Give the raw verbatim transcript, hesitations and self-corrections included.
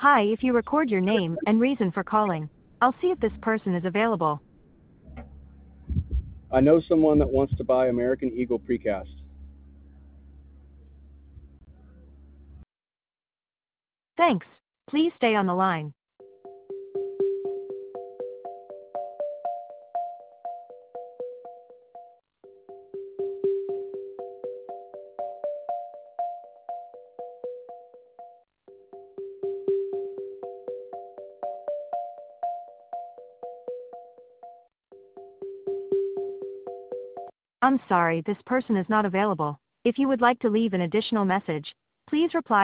Hi, if you record your name and reason for calling, I'll see if this person is available. I know someone that wants to buy American Eagle Precast. Thanks. Please stay on the line. I'm sorry, this person is not available. If you would like to leave an additional message, please reply.